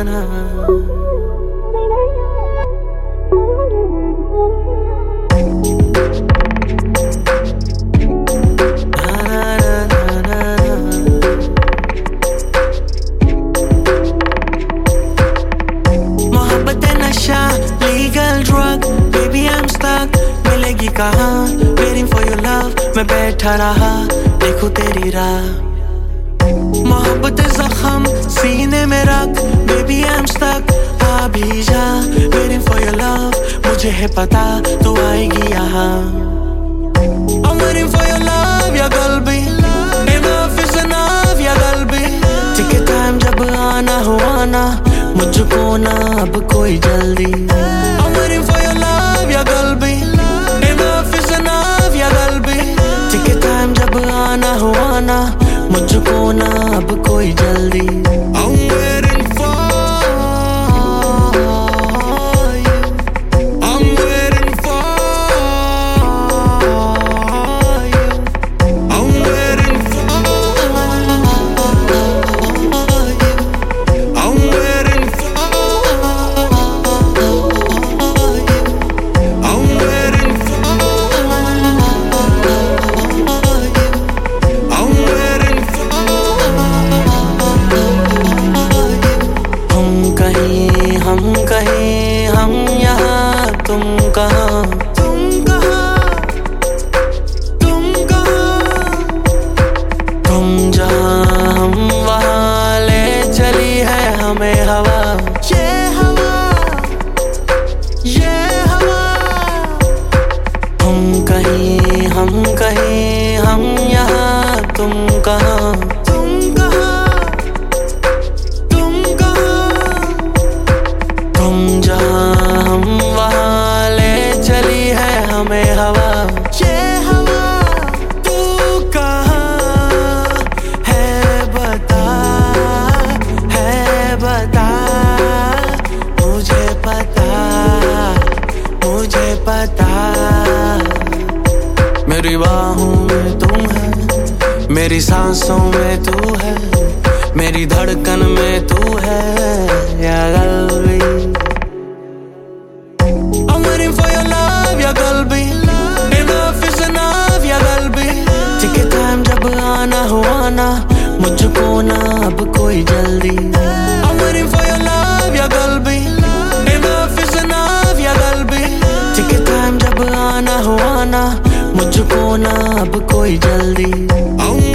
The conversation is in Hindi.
legal drug baby I am stuck मिलेगी कहाँ वेटिंग फॉर योर लव मैं बैठा रहा देखूं तेरी राह मोहब्बत जख्म सीने में रख बेबी आई एम स्टक आ भी जा वेटिंग फॉर योर लव मुझे है पता तू आएगी यहाँ I'm waiting for your love या गल्बी enough is enough या गल्बी take your time जब आना हो आना मुझको ना अब कोई जल्दी I'm waiting for your love या गल्बी enough is enough या गल्बी take your time जब आना हो आना मुझको ना अब कोई जल्दी I'm waiting for you I'm waiting for you I'm waiting for you I'm waiting for you I'm waiting for you I'm waiting for हम कहीं हम यहाँ तुम कहाँ तुम जहाँ हम वहाँ ले चली है हमें हवा ये हवा हम कहीं हम यहाँ तुम कहाँ जहाँ हम वहाँ ले चली है हमें हवा ये हवा तू कहाँ है बता मुझे पता मेरी बाहों में तुम है मेरी सांसों में तू है मेरी धड़कन में तू है या गल्बी I'm waiting for your love या गल्बी enough is enough या गल्बी take your time जब आना हो आना मुझको ना अब कोई जल्दी I'm waiting for your love या गल्बी enough is enough या गल्बी take your time जब आना हो आना मुझको ना अब कोई जल्दी